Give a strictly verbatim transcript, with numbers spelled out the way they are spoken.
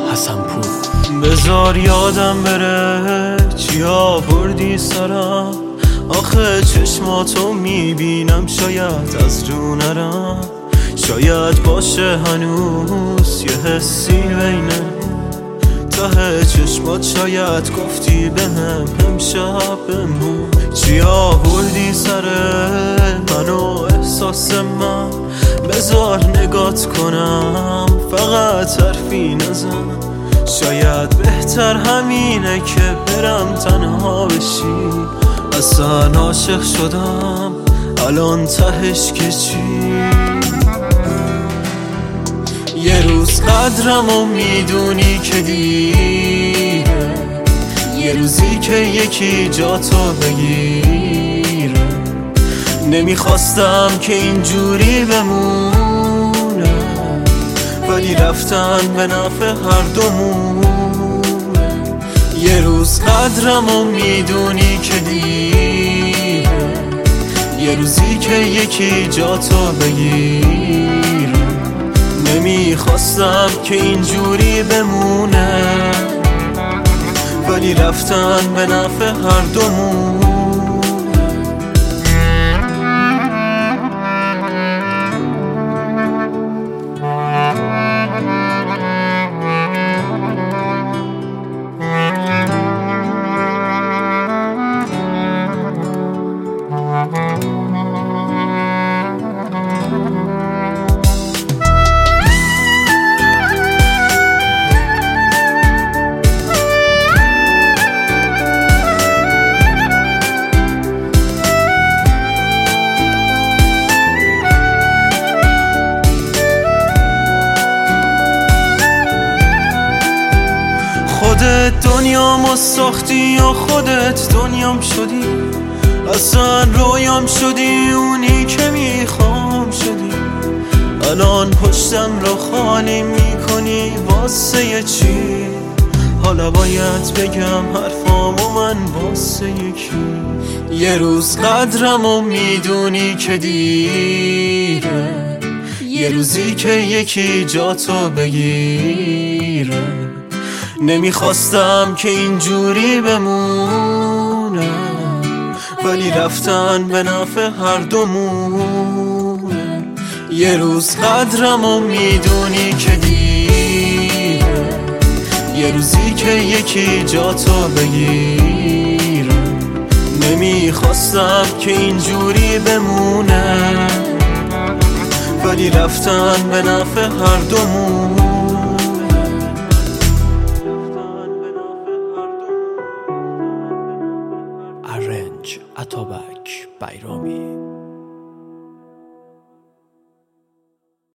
حسن پور. بذار یادم بره چیا بردی سرم، آخه چشماتو میبینم شاید از رو نرم، شاید باشه هنوز یه حسی بینه ته چشمات، شاید گفتی بهم امشب بمون. چیا بردی سر من و احساس من، بذار نگات کنم فقط حرفی نزن، شاید بهتر همینه که برم تنها بشی. اصلا عاشق شدم الان تهش که چی؟ یه روز قدرم و میدونی که دیره، یه روزی که یکی جاتو بگیره. نمیخواستم که اینجوری بمونه، ولی رفتن به نفع هر دومونه. یه روز قدرم و میدونی که دیره، یه روزی که یکی جاتو بگیره. نمیخواستم که اینجوری بمونه، ولی رفتن به نفع هر دومون. خودت دنیامو ساختی و خودت دنیام شدی، اصلا رویام شدی، اونی که میخوام شدی. الان پشتم رو خالی میکنی واسه چی؟ حالا باید بگم حرفامو من واسه یکی. یه روز قدرمو میدونی که دیره، یه روزی که یکی جاتو بگیره. نمیخواستم که اینجوری بمونه، ولی رفتن به نفع هر دومونه. یه روز قدرمو میدونی که دیره، یه روزی که یکی جاتو بگیره. نمیخواستم که اینجوری بمونه، ولی رفتن به نفع هر دومونه. ارنج اتابک بیرامی.